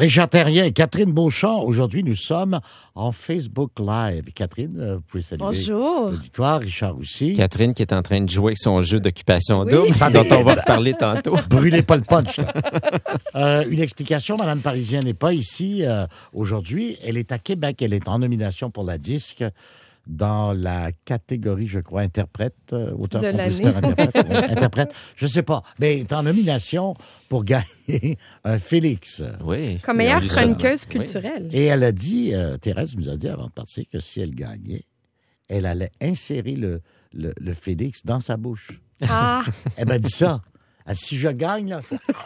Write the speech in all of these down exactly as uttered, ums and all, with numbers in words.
Richard Terrien et Catherine Beauchamp. Aujourd'hui, nous sommes en Facebook Live. Catherine, vous pouvez saluer Bonjour. l'auditoire. Richard aussi. Catherine qui est en train de jouer avec son jeu d'occupation Oui. double, dont on va reparler tantôt. Brûlez pas le punch. euh, une explication, Mme Parisien n'est pas ici euh, aujourd'hui. Elle est à Québec. Elle est en nomination pour la disque dans la catégorie, je crois, interprète, euh, auteur, De compositeur, interprète, ouais, interprète, je sais pas. Mais elle est en nomination pour gagner un Félix. Oui. Comme meilleure Il y a eu ça. chroniqueuse Oui. culturelle. Et elle a dit, euh, Thérèse nous a dit avant de partir que si elle gagnait, elle allait insérer le, le, le Félix dans sa bouche. Ah, Elle m'a dit ça. Elle dit, si je gagne, là...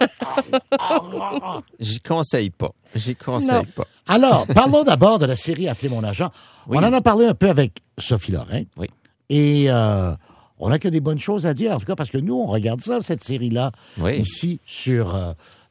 J'y conseille pas. J'y conseille Non. pas. Alors, parlons d'abord de la série Appelez mon agent. Oui. On en a parlé un peu avec Sophie Lorrain. Oui. Et euh, on n'a que des bonnes choses à dire, en tout cas, parce que nous, on regarde ça, cette série-là, Oui. ici, sur euh,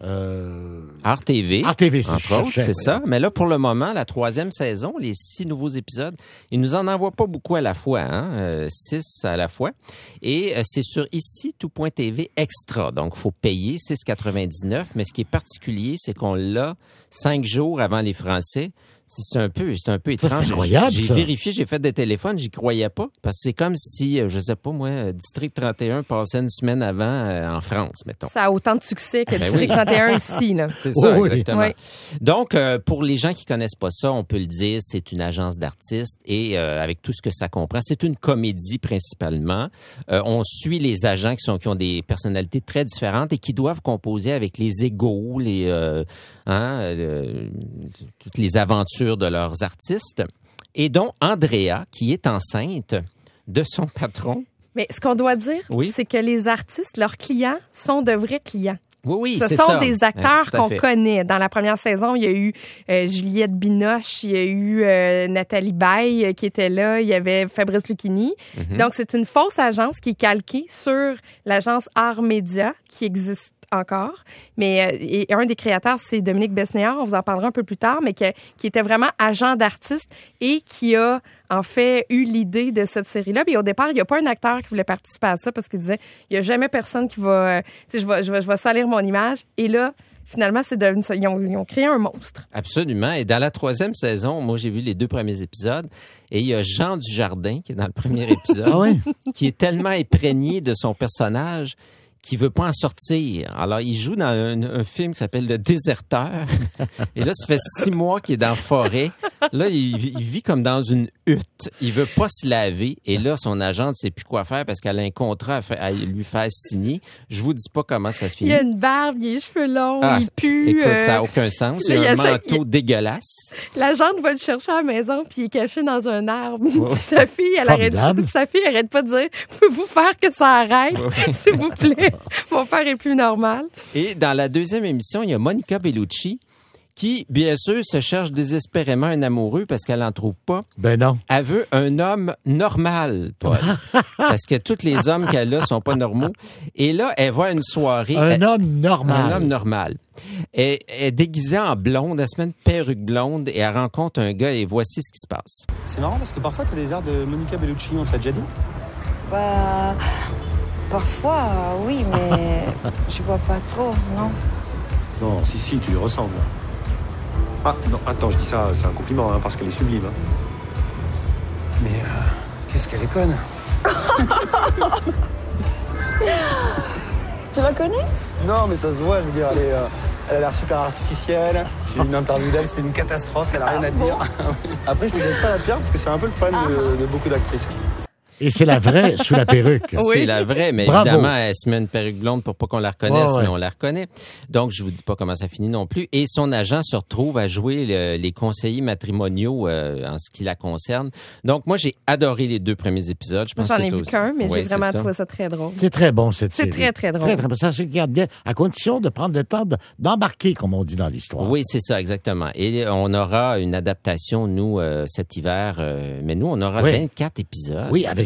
euh, R T V. R T V, c'est entre je autres, cherchais, c'est oui. ça. Mais là, pour le moment, la troisième saison, les six nouveaux épisodes, ils nous en envoient pas beaucoup à la fois, hein? Euh, six à la fois. Et euh, c'est sur ici tout point T V extra. Donc, il faut payer six quatre-vingt-dix-neuf. Mais ce qui est particulier, c'est qu'on l'a cinq jours avant les Français. C'est un peu, c'est un peu Ça, étrange. c'est incroyable, J'ai ça. vérifié, j'ai fait des téléphones, j'y croyais pas. Parce que c'est comme si, euh, je sais pas, moi, District trente et un passait une semaine avant euh, en France, mettons. ça a autant de succès que Ben District oui. trente et un ici, là. C'est ça, Oh oui. exactement. Oui. Donc, euh, pour les gens qui connaissent pas ça, on peut le dire, c'est une agence d'artistes et euh, avec tout ce que ça comprend, c'est une comédie principalement. Euh, on suit les agents qui sont qui ont des personnalités très différentes et qui doivent composer avec les égos, les euh, hein, euh, toutes les aventures de leurs artistes, et dont Andrea, qui est enceinte de son patron. Mais ce qu'on doit dire, Oui. c'est que les artistes, leurs clients, sont de vrais clients. Oui, oui, Ce c'est sont ça. des acteurs Ouais, tout à qu'on fait. connaît. Dans la première saison, il y a eu euh, Juliette Binoche, il y a eu euh, Nathalie Baye euh, qui était là, il y avait Fabrice Lucchini. Mhm. Donc, c'est une fausse agence qui est calquée sur l'agence Art Média qui existe encore. Mais euh, et un des créateurs, c'est Dominique Besnéard, on vous en parlera un peu plus tard, mais que- qui était vraiment agent d'artiste et qui a en fait eu l'idée de cette série-là. Puis au départ, il n'y a pas un acteur qui voulait participer à ça parce qu'il disait, il n'y a jamais personne qui va, euh, tu sais, je vais, je vais, je vais salir mon image. Et là, finalement, c'est devenu ça. Ils ont, ils ont créé un monstre. Absolument. Et dans la troisième saison, moi, j'ai vu les deux premiers épisodes. Et il y a Jean Dujardin, qui est dans le premier épisode, Ah oui? qui est tellement imprégné de son personnage qu'il veut pas en sortir. Alors, il joue dans un, un film qui s'appelle Le Déserteur. Et là, ça fait six mois qu'il est dans la forêt. Là, il, vit- il vit comme dans une hutte. Il veut pas se laver. Et là, son agent ne sait plus quoi faire parce qu'elle a un contrat à, faire- à lui faire signer. Je vous dis pas comment ça se Il finit. a une barbe, il a les cheveux longs, Ah, il pue. Écoute, euh, ça n'a aucun sens. Il là, il a un y a ça- manteau il- dégueulasse. L'agente va le chercher à la maison, puis il est caché dans un arbre. Sa fille, elle arrête, Formidable. sa fille arrête pas de dire, pouvez-vous faire que ça arrête, s'il vous plaît. Mon père est plus normal. Et dans la deuxième émission, il y a Monica Bellucci qui, bien sûr, se cherche désespérément un amoureux parce qu'elle n'en trouve pas. Ben non. Elle veut un homme normal, Paul. Parce que tous les hommes qu'elle a sont pas normaux. Et là, elle va à une soirée. Un elle- homme normal. Un homme normal. Elle, elle est déguisée en blonde, elle se met une perruque blonde et elle rencontre un gars et voici ce qui se passe. C'est marrant parce que parfois t'as des airs de Monica Bellucci, on te l'a déjà dit. Bah, parfois, oui, mais je vois pas trop, non? Non, si, si, tu lui ressembles. Ah, non, attends, je dis ça, c'est un compliment, hein, parce qu'elle est sublime. hein. Mais euh, qu'est-ce qu'elle est conne. Tu la connais? Non, mais ça se voit, je veux dire, elle, est, euh, elle a l'air super artificielle. J'ai eu une interview d'elle, c'était une catastrophe, elle a rien à dire. Après, je ne donne pas la pierre parce que c'est un peu le problème de, de beaucoup d'actrices. Et c'est la vraie sous la perruque. C'est la vraie, mais Bravo. évidemment, elle se met une perruque blonde pour pas qu'on la reconnaisse, Ouais, ouais. mais on la reconnaît. Donc, je vous dis pas comment ça finit non plus. Et son agent se retrouve à jouer le- les conseillers matrimoniaux euh, en ce qui la concerne. Donc, moi, j'ai adoré les deux premiers épisodes. Je pense J'en que ai toi vu aussi. qu'un, mais Oui, j'ai c'est vraiment ça. trouvé ça très drôle. C'est très bon, cette C'est série. très, très drôle. Très, très bon. Ça se regarde bien, à condition de prendre le temps de- d'embarquer, comme on dit dans l'histoire. Oui, c'est ça, exactement. Et on aura une adaptation, nous, euh, cet hiver. euh, mais nous, on aura Oui. vingt-quatre épisodes. Oui, avec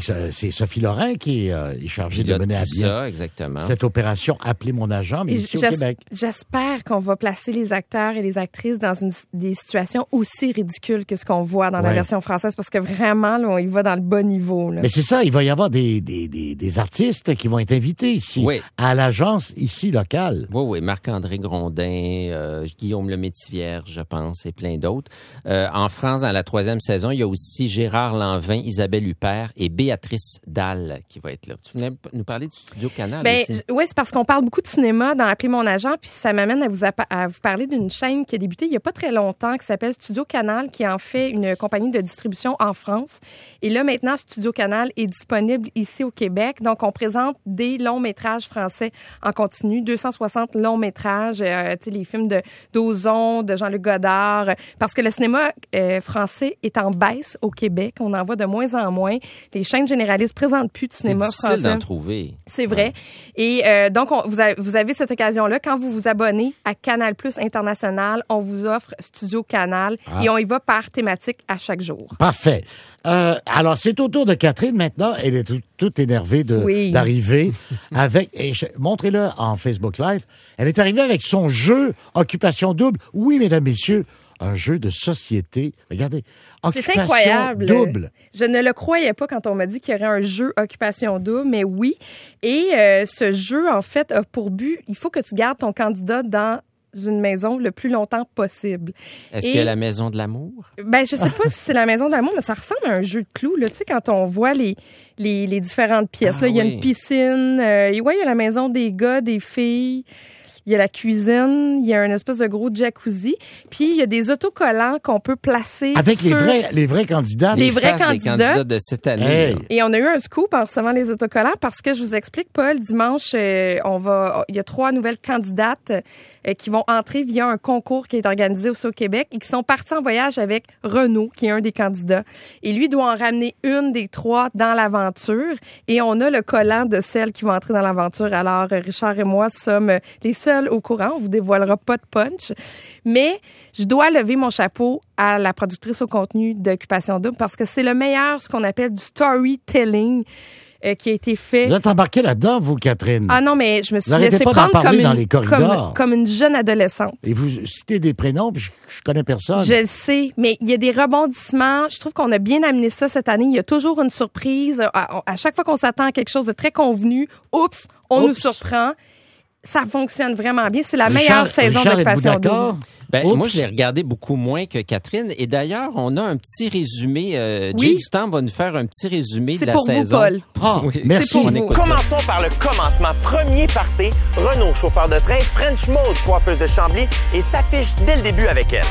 c'est Sophie Lorrain qui est, euh, est chargée de mener à bien ça, exactement. cette opération « Appelez mon agent », mais Et ici au j'es- Québec. J'espère qu'on va placer les acteurs et les actrices dans une, des situations aussi ridicules que ce qu'on voit dans la Ouais. version française, parce que vraiment, là, on y va dans le bas niveau. Là. Mais c'est ça, il va y avoir des, des, des, des artistes qui vont être invités ici, Oui. à l'agence ici locale. Oui, oui, Marc-André Grondin, euh, Guillaume Lemaitre-Vierge, je pense, et plein d'autres. Euh, en France, dans la troisième saison, il y a aussi Gérard Lanvin, Isabelle Huppert et Béatrice Dalle qui va être là. Tu venais nous parler du Studio Canal Ben, aussi? oui, c'est parce qu'on parle beaucoup de cinéma dans Appeler mon agent, puis ça m'amène à vous, appa- à vous parler d'une chaîne qui a débuté il n'y a pas très longtemps, qui s'appelle Studio Canal, qui en fait une compagnie de distribution en France. Et là, maintenant, Studio Canal est disponible ici au Québec. Donc, on présente des longs métrages français en continu, deux cent soixante longs métrages, euh, tu sais, les films de d'Ozon, de Jean-Luc Godard, parce que le cinéma euh, français est en baisse au Québec. On en voit de moins en moins. Les chaînes généralistes présentent plus de C'est cinéma difficile français. d'en trouver. C'est vrai. Et euh, donc, on, vous, avez, vous avez cette occasion-là. Quand vous vous abonnez à Canal Plus International, on vous offre Studio Canal Ah. et on y va par thématique à chaque jour. Parfait. Euh, alors, c'est au tour de Catherine maintenant. Elle est tout, toute énervée de, Oui. d'arriver avec... et je- montrez-le en Facebook Live. Elle est arrivée avec son jeu Occupation Double. Oui, mesdames, messieurs, un jeu de société. Regardez. C'est Occupation incroyable. Double. Je ne le croyais pas quand on m'a dit qu'il y aurait un jeu Occupation Double, mais oui. Et euh, ce jeu, en fait, a pour but, il faut que tu gardes ton candidat dans une maison le plus longtemps possible. Est-ce Et- qu'il y a la Maison de l'amour? Ben, je sais pas si c'est la maison d'amour, mais ça ressemble à un jeu de clous, là. Tu sais, quand on voit les, les, les différentes pièces, Ah là, il y a oui. une piscine, euh, et ouais, il y a la maison des gars, des filles, il y a la cuisine, il y a un espèce de gros jacuzzi, puis il y a des autocollants qu'on peut placer Avec les sur... vrais, les vrais candidats. Les vrais faces des candidats. candidats de cette année. Hey. là. Et on a eu un scoop en recevant les autocollants parce que je vous explique, Paul, dimanche, euh, on va, il y a trois nouvelles candidates euh, qui vont entrer via un concours qui est organisé aussi au Québec et qui sont parties en voyage avec Renaud, qui est un des candidats. Et lui doit en ramener une des trois dans l'aventure. Et on a le collant de celles qui vont entrer dans l'aventure. Alors, euh, Richard et moi sommes euh, les seuls au courant. On vous dévoilera pas de punch. Mais je dois lever mon chapeau à la productrice au contenu d'Occupation Double parce que c'est le meilleur, ce qu'on appelle du storytelling euh, qui a été fait. Vous êtes embarqué là-dedans, vous, Catherine. Ah non, mais je me suis Vous arrêtez laissée pas d'en prendre parler comme dans une, les corridors. comme, comme une jeune adolescente. Et vous citez des prénoms, puis je, je connais personne. Je le sais, mais il y a des rebondissements. Je trouve qu'on a bien amené ça cette année. Il y a toujours une surprise. À, à chaque fois qu'on s'attend à quelque chose de très convenu, oups, on Oups. nous surprend. Ça fonctionne vraiment bien. C'est la Richard- meilleure saison Richard, d'Occupation êtes-vous d'accord? Double. Ben, Oups. moi, je l'ai regardé beaucoup moins que Catherine. Et d'ailleurs, on a un petit résumé. Euh, Oui. Jay Dutemps va nous faire un petit résumé C'est de la pour vous, saison. Paul. Ah, Oui, merci. pour on vous. écoute ça. Commençons par le commencement. Premier party, Renaud, chauffeur de train, French Mode, coiffeuse de Chambly, et s'affiche dès le début avec elle.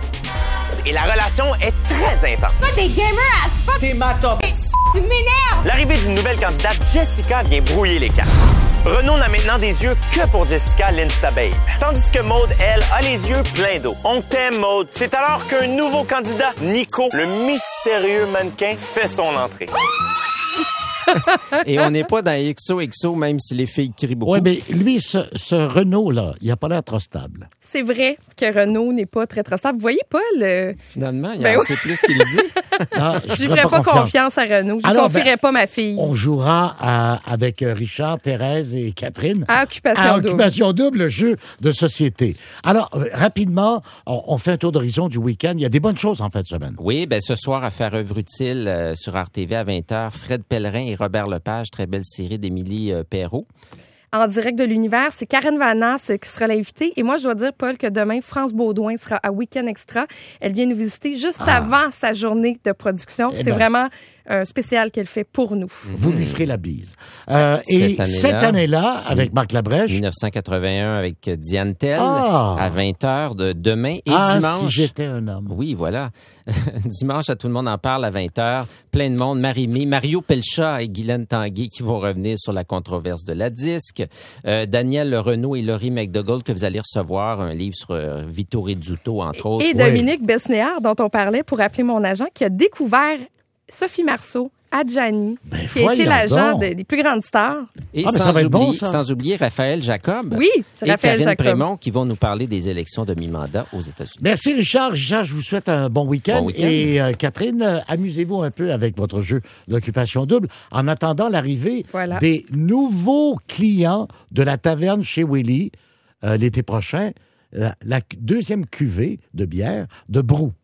Et la relation est très intense. T'es gamer as fuck! T'es ma top! Tu m'énerves! L'arrivée d'une nouvelle candidate, Jessica, vient brouiller les cartes. Renaud n'a maintenant des yeux que pour Jessica, l'Instababe. Tandis que Maude, elle, a les yeux pleins d'eau. On t'aime, Maude. C'est alors qu'un nouveau candidat, Nico, le mystérieux mannequin, fait son entrée. Et on n'est pas dans X O X O, même si les filles crient beaucoup. Oui, mais lui, ce, ce Renault-là, il n'a pas l'air trop stable. C'est vrai que Renaud n'est pas très, très stable. Vous voyez, Paul, euh, Finalement, il Ben en oui. sait plus qu'il dit. Ah, je ne ferais pas confiance. à Renaud. Je ne Alors, confierais ben, pas ma fille. On jouera à- avec euh, Richard, Thérèse et Catherine. À Occupation à Double. Occupation Double, le jeu de société. Alors, euh, rapidement, on, on fait un tour d'horizon du week-end. Il y a des bonnes choses en fin de semaine. Oui, ben ce soir, à faire œuvre utile euh, sur R T V à vingt heures, Fred Pellerin et Robert Lepage, très belle série d'Émilie euh, Perrault. En direct de l'univers, c'est Karen Vanasse qui sera l'invitée. Et moi, je dois dire, Paul, que demain, France Baudouin sera à Week-end Extra. Elle vient nous visiter juste Ah. avant sa journée de production. Eh c'est ben. vraiment un spécial qu'elle fait pour nous. Vous lui ferez la bise. Euh, et Cette année-là. cette année-là, avec Marc Labrèche, dix-neuf cent quatre-vingt-un avec euh, Diane Tell Ah. à vingt heures de demain et ah, dimanche. si j'étais un homme. Oui, voilà. Dimanche, à Tout le monde en parle à vingt heures. Plein de monde. Marie-Mé, Mario Pelchat et Guylaine Tanguay qui vont revenir sur la controverse de la disque. Euh, Daniel Renaud et Laurie McDougall que vous allez recevoir. Un livre sur euh, Vito Rizzuto, entre autres. Et Dominique Besnéard, dont on parlait pour appeler mon agent, qui a découvert Sophie Marceau Adjani, Ben, qui a été voyons l'agent donc. de- des plus grandes stars. Et Ah, mais ça sans, va être oublier, bon, ça. sans oublier Raphaël Jacob Oui, et Raphaël Karine Jacob. Prémont qui vont nous parler des élections de mi-mandat aux États-Unis. Merci Richard. Richard, je vous souhaite un bon week-end. Bon week-end. Et euh, Catherine, euh, amusez-vous un peu avec votre jeu d'occupation double en attendant l'arrivée Voilà. des nouveaux clients de la taverne chez Willy euh, l'été prochain, la, la deuxième cuvée de bière de Brou.